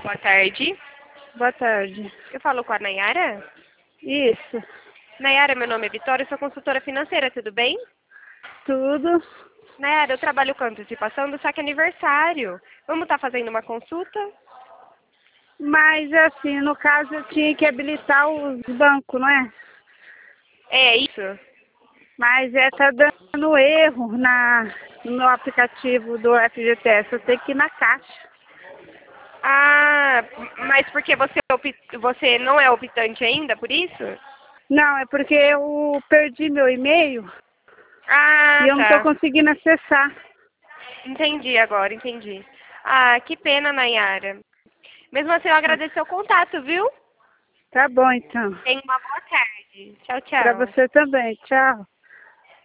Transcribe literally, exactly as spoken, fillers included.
Boa tarde. Boa tarde. Eu falo com a Nayara? Isso. Nayara, meu nome é Vitória, eu sou consultora financeira, tudo bem? Tudo. Nayara, eu trabalho com antecipação do saque aniversário. Vamos estar fazendo uma consulta? Mas, assim, no caso eu tinha que habilitar os bancos, não é? É isso. Mas é, tá dando erro na, no aplicativo do F G T S. Eu tenho que ir na caixa. Ah, mas porque você, é opi- você não é optante ainda, por isso? Não, é porque eu perdi meu e-mail Ah, e eu não estou tá. conseguindo acessar. Entendi agora, entendi. Ah, que pena, Nayara. Mesmo assim, eu agradeço seu contato, viu? Tá bom, então. Tenha uma boa tarde. Tchau, Para tchau. você também. Tchau.